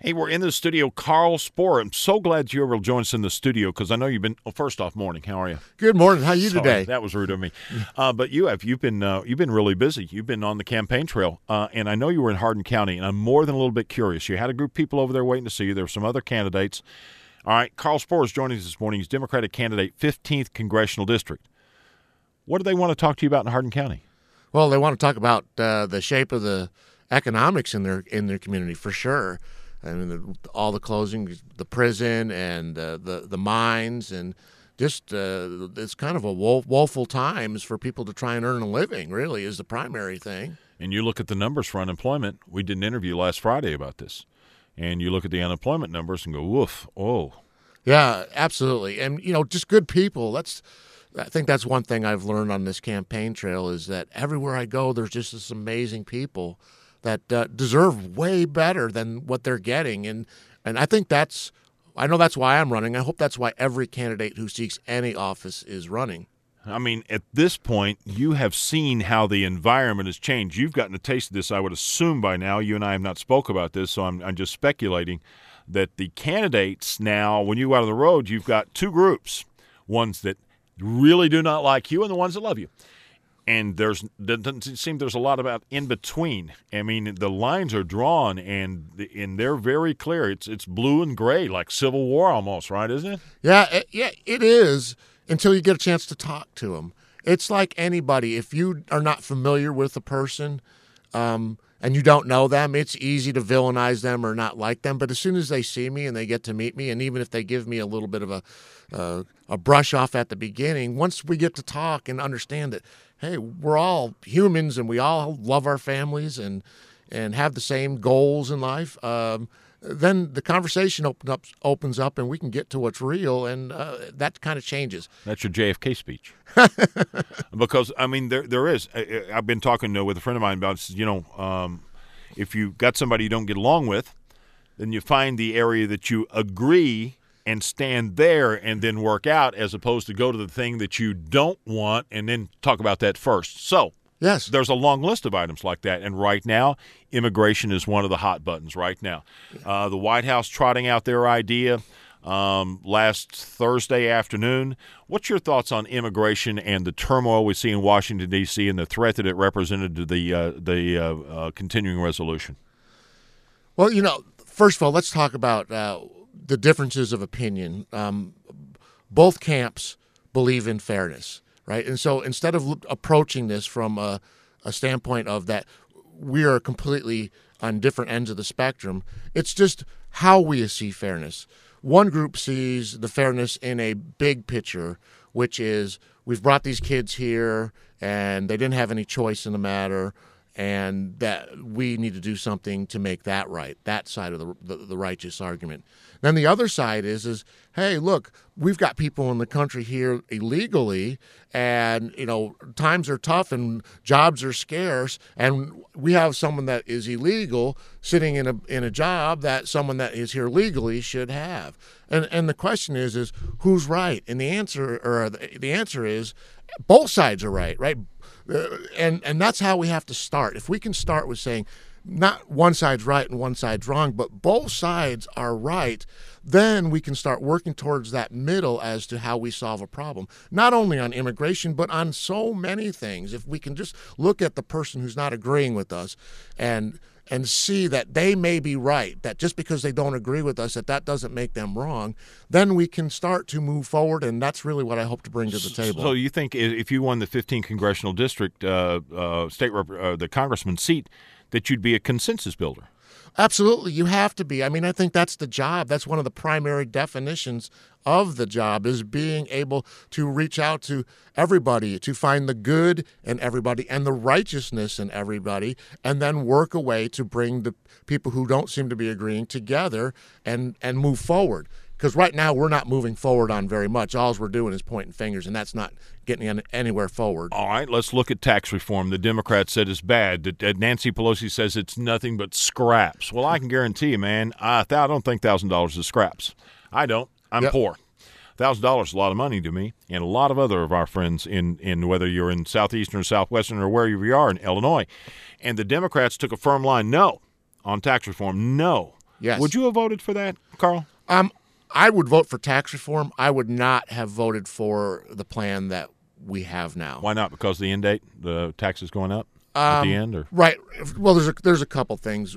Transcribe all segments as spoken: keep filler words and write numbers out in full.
Hey, we're in the studio. Carl Spohr. I'm so glad you were able to join us in the studio because I know you've been. Well, first off, morning. How are you? Good morning. How are you Sorry, today? That was rude of me. Uh, but you have. You've been. Uh, you've been really busy. You've been on the campaign trail, uh, and I know you were in Hardin County. And I'm more than a little bit curious. You had a group of people over there waiting to see you. There were some other candidates. All right, Carl Spohr is joining us this morning. He's Democratic candidate, fifteenth congressional district. What do they want to talk to you about in Hardin County? Well, they want to talk about uh, the shape of the economics in their in their community for sure. I mean, the, all the closing, the prison and uh, the the mines, and just uh, it's kind of a woe, woeful times for people to try and earn a living. Really, is the primary thing. And you look at the numbers for unemployment. We did an interview last Friday about this, and you look at the unemployment numbers and go, "Woof, oh." Yeah, absolutely. And you know, just good people. That's I think that's one thing I've learned on this campaign trail is that everywhere I go, there's just this amazing people that uh, deserve way better than what they're getting. And and I think that's, I know that's why I'm running. I hope that's why every candidate who seeks any office is running. I mean, at this point, you have seen how the environment has changed. You've gotten a taste of this, I would assume, by now. You and I have not spoke about this, so I'm, I'm just speculating that the candidates now, when you go out on the road, you've got two groups, ones that really do not like you and the ones that love you. And there's doesn't seem there's a lot about in between. I mean, the lines are drawn, and and they're very clear. It's it's blue and gray, like Civil War almost, right? Isn't it? Yeah, it, yeah, it is. Until you get a chance to talk to them, it's like anybody. If you are not familiar with a person, um, and you don't know them, it's easy to villainize them or not like them. But as soon as they see me and they get to meet me, and even if they give me a little bit of a uh, a brush off at the beginning, once we get to talk and understand that, hey, we're all humans and we all love our families and and have the same goals in life, um, then the conversation open up, opens up and we can get to what's real, and uh, that kind of changes. That's your J F K speech. Because, I mean, there there is. I, I've been talking with a friend of mine about, you know, um, if you got somebody you don't get along with, then you find the area that you agree and stand there and then work out, as opposed to go to the thing that you don't want and then talk about that first. So yes, there's a long list of items like that. And right now, immigration is one of the hot buttons right now. Uh, the White House trotting out their idea um, last Thursday afternoon. What's your thoughts on immigration and the turmoil we see in Washington, D C, and the threat that it represented to the, uh, the uh, uh, continuing resolution? Well, you know, first of all, let's talk about uh, the differences of opinion. Um, both camps believe in fairness, right? And so instead of approaching this from a, a standpoint of that we are completely on different ends of the spectrum, it's just how we see fairness. One group sees the fairness in a big picture, which is we've brought these kids here and they didn't have any choice in the matter, and that we need to do something to make that right, that side of the, the the righteous argument. Then the other side is, is hey, look, we've got people in the country here illegally, and, you know, times are tough and jobs are scarce, and we have someone that is illegal sitting in a in a job that someone that is here legally should have. And and the question is, is who's right? And the answer, or the, the answer is both sides are right, right? Uh, and and that's how we have to start. If we can start with saying not one side's right and one side's wrong, but both sides are right, then we can start working towards that middle as to how we solve a problem. Not only on immigration, but on so many things. If we can just look at the person who's not agreeing with us and and see that they may be right, that just because they don't agree with us, that that doesn't make them wrong, then we can start to move forward, and that's really what I hope to bring to the table. So you think if you won the fifteenth congressional district, uh, uh, state rep- uh, the congressman's seat, that you'd be a consensus builder? Absolutely. You have to be. I mean, I think that's the job. That's one of the primary definitions of the job, is being able to reach out to everybody, to find the good in everybody and the righteousness in everybody, and then work a way to bring the people who don't seem to be agreeing together and, and move forward. Because right now we're not moving forward on very much. All we're doing is pointing fingers, and that's not getting anywhere forward. All right, let's look at tax reform. The Democrats said it's bad. Nancy Pelosi says it's nothing but scraps. Well, I can guarantee you, man, I, I don't think one thousand dollars is scraps. I don't. I'm yep. poor. one thousand dollars is a lot of money to me, and a lot of other of our friends in, in whether you're in Southeastern or Southwestern or wherever you are in Illinois. And the Democrats took a firm line, no, on tax reform, no. Yes. Would you have voted for that, Carl? Um, I would vote for tax reform. I would not have voted for the plan that we have now. Why not? Because the end date, the taxes going up at the end, or Right. Well, there's a, there's a couple things.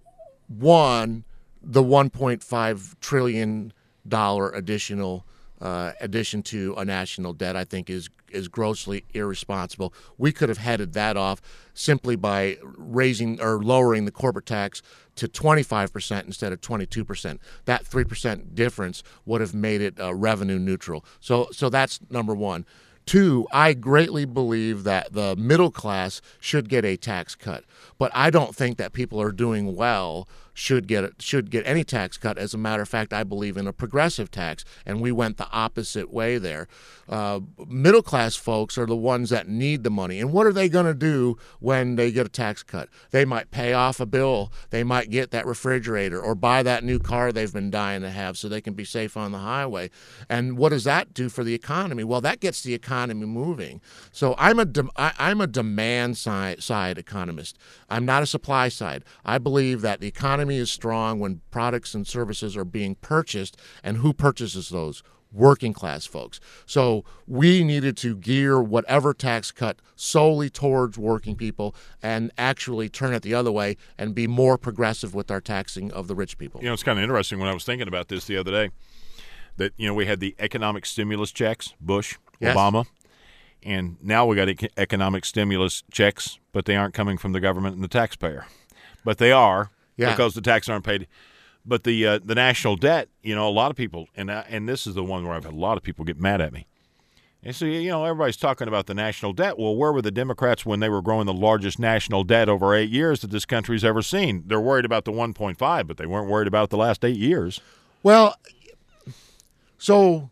One, the one point five trillion dollar additional uh, addition to a national debt, I think, is is grossly irresponsible. We could have headed that off simply by raising or lowering the corporate tax to twenty-five percent instead of twenty-two percent. That three percent difference would have made it uh, revenue neutral. So, so that's number one. Two, I greatly believe that the middle class should get a tax cut, but I don't think that people are doing well should get should get any tax cut. As a matter of fact, I believe in a progressive tax, and we went the opposite way there. Uh, middle class folks are the ones that need the money, and what are they going to do when they get a tax cut? They might pay off a bill, they might get that refrigerator or buy that new car they've been dying to have so they can be safe on the highway. And what does that do for the economy? Well, that gets the economy moving. So I'm a de- I, I'm a demand side, side economist. I'm not a supply side. I believe that the economy is strong when products and services are being purchased, and who purchases those? Working class folks. So we needed to gear whatever tax cut solely towards working people and actually turn it the other way and be more progressive with our taxing of the rich people. You know, it's kind of interesting when I was thinking about this the other day that, you know, we had the economic stimulus checks, Bush, Yes. Obama, and now we got ec- economic stimulus checks, but they aren't coming from the government and the taxpayer. But they are Yeah. because the taxes aren't paid. But the uh, the national debt, you know, a lot of people, and I, and this is the one where I've had a lot of people get mad at me. And so, you know, everybody's talking about the national debt. Well, where were the Democrats when they were growing the largest national debt over eight years that this country's ever seen? They're worried about the one point five, but they weren't worried about the last eight years. Well, so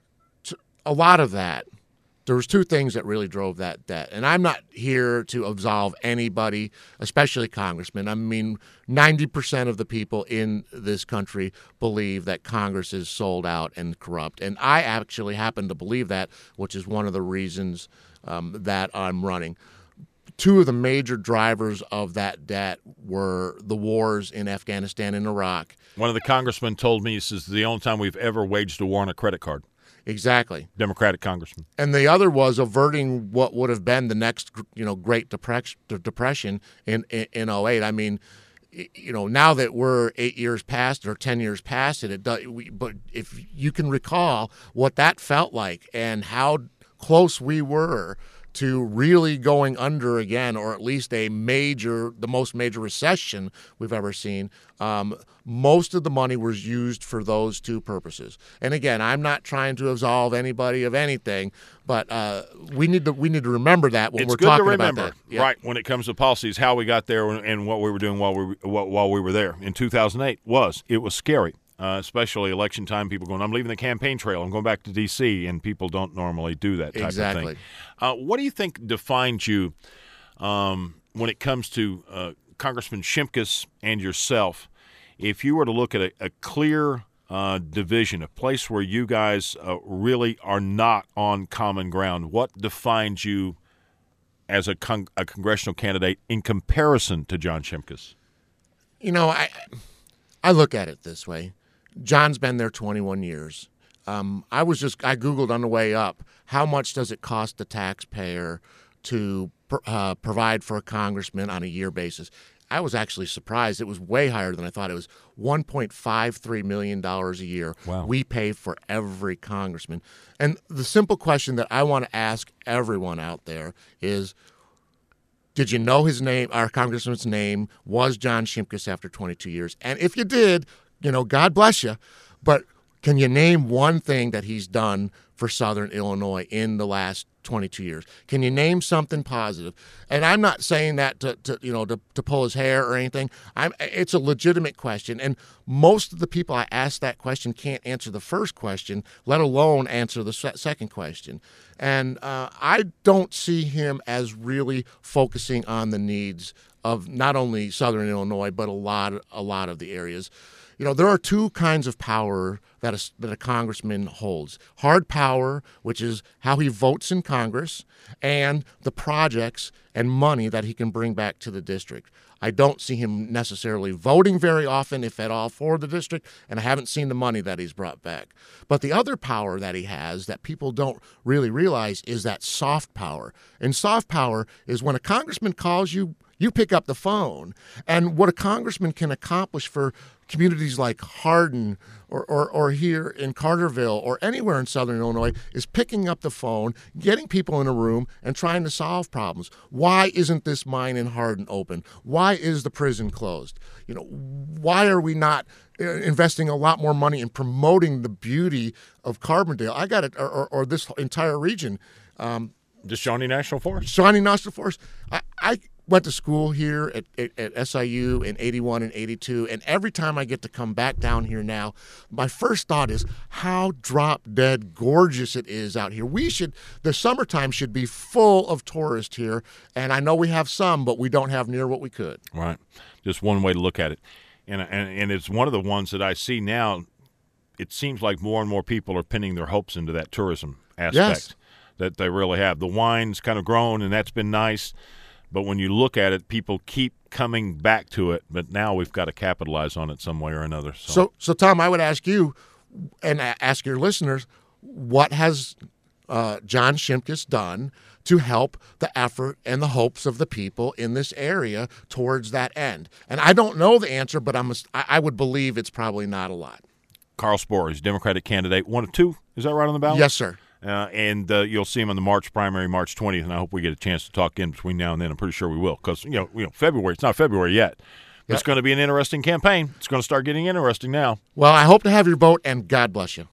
t- a lot of that, there was two things that really drove that debt. And I'm not here to absolve anybody, especially congressmen. I mean, ninety percent of the people in this country believe that Congress is sold out and corrupt. And I actually happen to believe that, which is one of the reasons um, that I'm running. Two of the major drivers of that debt were the wars in Afghanistan and Iraq. One of the congressmen told me, he says, the only time we've ever waged a war on a credit card. Exactly. Democratic congressman. And the other was averting what would have been the next, you know, Great Depression depression in in, in oh eight. I mean, you know, now that we're eight years past or ten years past it, it does. We, but if you can recall what that felt like and how close we were to really going under again, or at least a major, the most major recession we've ever seen. Um, most of the money was used for those two purposes. And again, I'm not trying to absolve anybody of anything, but uh, we need to we need to remember that when It's we're good talking to remember, about that. Yeah. right? When it comes to policies, how we got there and what we were doing while we were, while we were there in two thousand eight was it was scary. Uh, especially election time, people going, I'm leaving the campaign trail, I'm going back to D C, and people don't normally do that type Exactly. of thing. Uh, what do you think defines you um, when it comes to uh, Congressman Shimkus and yourself? If you were to look at a, a clear uh, division, a place where you guys uh, really are not on common ground, what defines you as a, con- a congressional candidate in comparison to John Shimkus? You know, I I look at it this way. John's been there twenty-one years. Um, I was just I Googled on the way up, how much does it cost the taxpayer to uh, provide for a congressman on a year basis? I was actually surprised. It was way higher than I thought. It was one point five three million dollars a year. Wow. We pay for every congressman. And the simple question that I want to ask everyone out there is, did you know his name, our congressman's name was John Shimkus after twenty-two years? And if you did, you know, God bless you. But can you name one thing that he's done for Southern Illinois in the last twenty-two years? Can you name something positive? And I'm not saying that to, to you know to, to pull his hair or anything. I'm. It's a legitimate question, and most of the people I ask that question can't answer the first question, let alone answer the se- second question. And uh, I don't see him as really focusing on the needs of not only Southern Illinois but a lot a lot of the areas. You know, there are two kinds of power that a, that a congressman holds. Hard power, which is how he votes in Congress, and the projects and money that he can bring back to the district. I don't see him necessarily voting very often, if at all, for the district, and I haven't seen the money that he's brought back. But the other power that he has that people don't really realize is that soft power. And soft power is when a congressman calls you, you pick up the phone. And what a congressman can accomplish for communities like Hardin or, or, or here in Carterville or anywhere in southern Illinois is picking up the phone, getting people in a room, and trying to solve problems. Why isn't this mine in Hardin open? Why is the prison closed? You know, why are we not investing a lot more money in promoting the beauty of Carbondale? I got it, or, or, or this entire region. Um, the Shawnee National Forest. Shawnee National Forest. I, I went to school here at, at, at S I U in eighty-one and eighty-two, and every time I get to come back down here now, my first thought is how drop-dead gorgeous it is out here. We should, the summertime should be full of tourists here, and I know we have some, but we don't have near what we could. Right. Just one way to look at it. And, and, and it's one of the ones that I see now, it seems like more and more people are pinning their hopes into that tourism aspect. Yes. That they really have. The wine's kind of grown, and that's been nice. But when you look at it, people keep coming back to it. But now we've got to capitalize on it some way or another. So, so, so Tom, I would ask you and ask your listeners, what has uh, John Shimkus done to help the effort and the hopes of the people in this area towards that end? And I don't know the answer, but I'm a, I would believe it's probably not a lot. Carl Sporer is Democratic candidate, one of two. Is that right on the ballot? Yes, sir. Uh, and uh, you'll see him in the March primary, March twentieth, and I hope we get a chance to talk in between now and then. I'm pretty sure we will because, you know, you know, February, it's not February yet. Yep. It's going to be an interesting campaign. It's going to start getting interesting now. Well, I hope to have your vote, and God bless you.